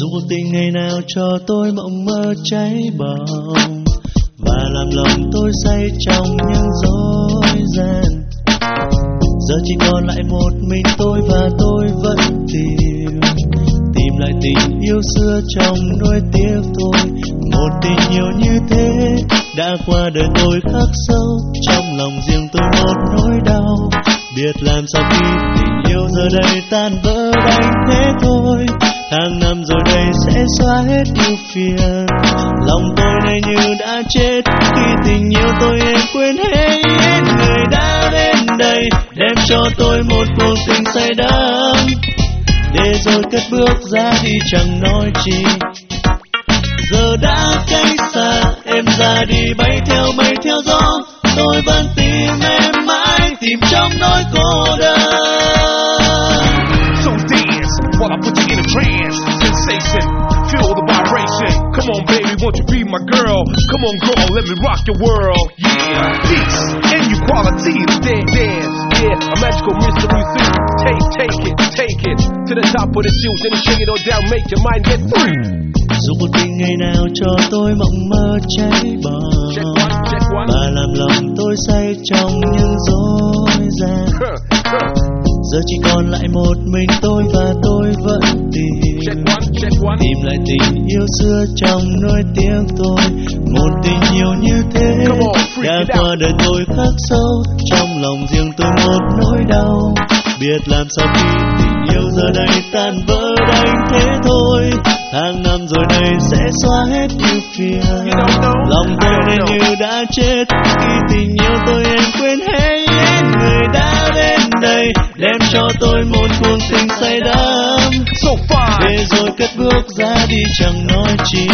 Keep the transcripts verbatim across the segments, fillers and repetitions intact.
Dù cuộc tình ngày nào cho tôi mộng mơ cháy bỏng và làm lòng tôi say trong những dối gian. Giờ chỉ còn lại một mình tôi và tôi vẫn tìm tìm lại tình yêu xưa trong nỗi tiếc thôi. Một tình yêu như thế đã qua đời tôi khắc sâu trong lòng riêng tôi một nỗi đau. Biết làm sao khi tình yêu giờ đây tan vỡ đành thế thôi. Tháng năm rồi đây sẽ xóa hết ưu phiền. Lòng tôi này như đã chết khi tình yêu tôi em quên hết. Người đã đến đây đem cho tôi một cuộc tình say đắm, để rồi cất bước ra đi chẳng nói chi. Giờ đã cách xa em ra đi bay theo mây theo gió, tôi vẫn tìm em mãi tìm trong nỗi cô đơn. So dance while I put you in a trance. Sensation, feel the vibration. Come on baby, won't you be my girl? Come on girl, let me rock your world. Yeah, peace and equality. Dance, dance, yeah, a magical mystery thing. Take, take it, take it to the top of the shoes and shake it all down, make your mind get free. Dù cuộc tình ngày nào cho tôi mộng mơ cháy bỏng và làm lòng tôi say trong những dối gian. Giờ chỉ còn lại một mình tôi và tôi vẫn tìm tìm lại tình yêu xưa trong nỗi tiếc tôi. Một tình yêu như thế đã qua đời tôi khắc sâu trong lòng riêng tôi một nỗi đau. Biết làm sao khi tình yêu giờ đây tan vỡ đành thế thôi. Tháng năm rồi đây sẽ xóa hết ưu phiền. Lòng tôi nên như đã chết khi tình yêu tôi em quên hết. Người đã đến đây đem cho tôi một cuộc tình say đắm, để rồi cất bước ra đi chẳng nói chi.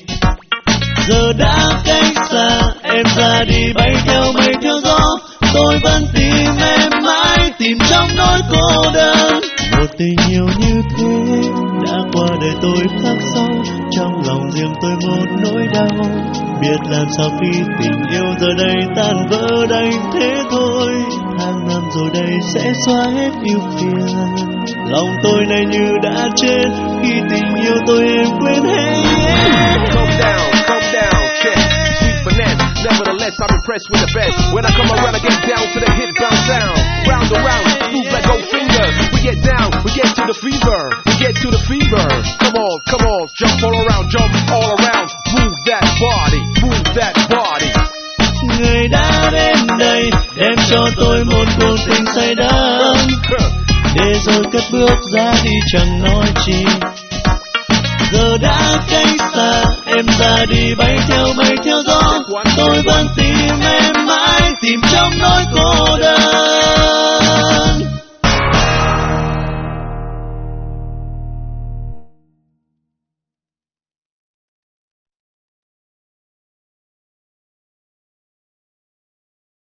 Giờ đã cách xa em ra đi bay theo mây theo gió, tôi vẫn tìm em mãi tìm trong nỗi cô đơn. Một tình yêu như thế đã qua đời tôi khắc sâu trong lòng riêng tôi một nỗi đau. Biết làm sao khi tình yêu giờ đây tan vỡ đành thế thôi. Tháng năm rồi đây sẽ xóa hết ưu phiền. Lòng tôi này như đã chết khi tình yêu tôi em quên hết. Calm down, calm down, check. Sweet finesse, nevertheless I'm impressed with the best. When I come around I get down to the hit bounce sound. Round and round, move like gold fingers. We get down, we get to the fever. We get to the fever. Come on, come on, jump all around, jump all around. Move that body, move that body. Người đã đến đây đem cho tôi một cuộc tình say đắm, để rồi cất bước ra đi chẳng nói chi. Giờ đã cách xa em ra đi bay theo mây